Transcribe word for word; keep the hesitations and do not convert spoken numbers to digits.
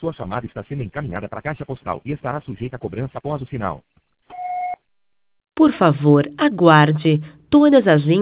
Sua chamada está sendo encaminhada para a caixa postal e estará sujeita a cobrança após o sinal. Por favor, aguarde. Todas as linhas